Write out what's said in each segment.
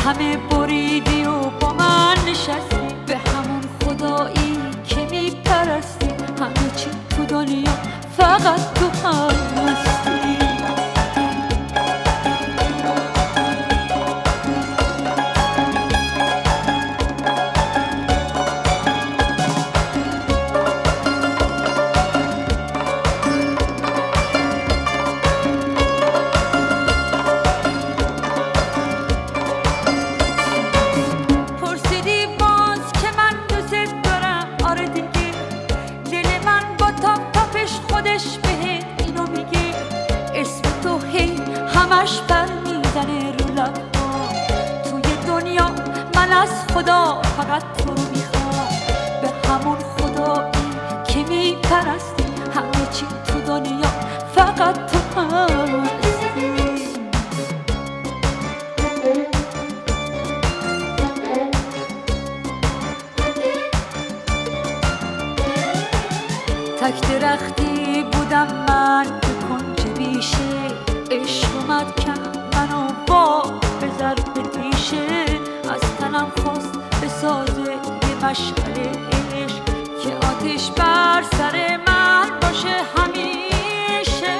همه بریدی و با من نشستی، به همون خدایی که میپرستی، همه چی تو دنیا فقط تو هستی. همش بر میزنه رو لب‌ها توی دنیا، من از خدا فقط تو رو میخوام، به همون خدایی که میپرستی، همه چی تو دنیا فقط تو هستی. تک درختی بودم من به کنج بیشه، عشق اومد کرد منو وا به ضرب تیشه، از تنم خواست به سازه یه مشعله عشق که آتش بر سر من باشه همیشه.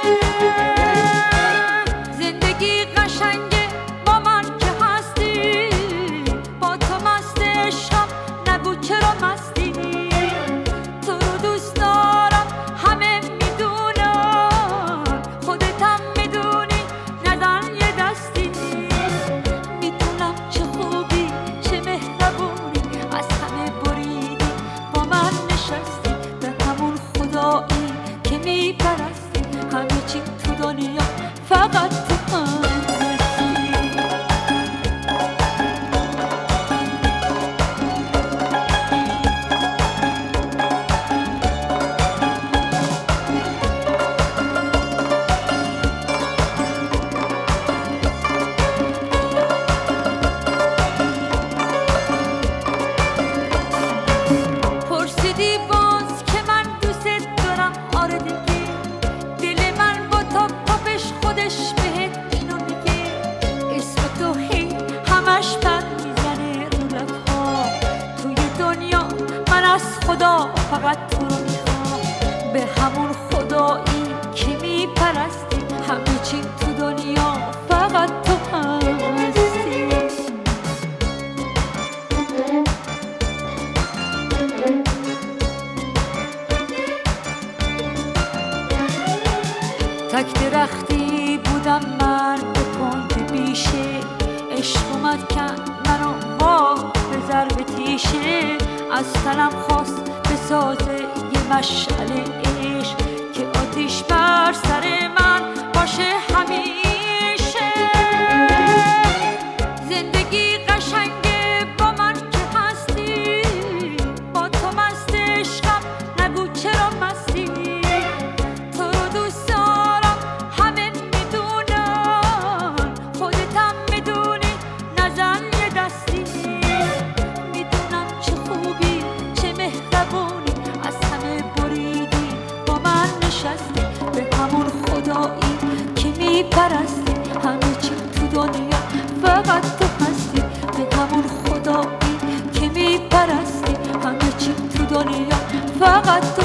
زندگی قشنگه با من که هستی، با تو مست عشقم، نگو چرا مستی. تو رو دوست دارم، همه میدونن، خودتم میدونی، نزن یه دستی. میدونم چه خوبی چه مهربونی، از همه بریدی با من نشستی، به همون خدایی که میپرستی، همه چی تو دنیا فقط تو هستی. پرسیدی باز که من دوست دارم، آره دیگه، دل من با تا پاپش خودش بهت اینو میگه، اسم تو هی همش بر میزنه رو لب‌ها توی دنیا، من از خدا فقط تو رو میخوام، به همون خدایی که میپرستی، همه چی تو دنیا فقط تو هستی. تک درختی بودم من به کنج بیشه، عشق اومد کرد منو وا به ضرب تیشه، از تنم خواست به سازه یه مشعله عشق که آتیش بر سر من باشه همیشه. زندگی قشنگه با من که هستی، با تو مست عشقم، نگو چرا مستی. تو رو دوست دارم، همه میدونن، خودتم میدونی، نزن یه دستی. میدونم چه خوبی چه مهربونی، از همه بریدی با من نشستی، به همون خدایی که میپرستی، همه چی تو دنیا فقط تو هستی، به همون خدایی که میپرستی، همه چی تو دنیا فقط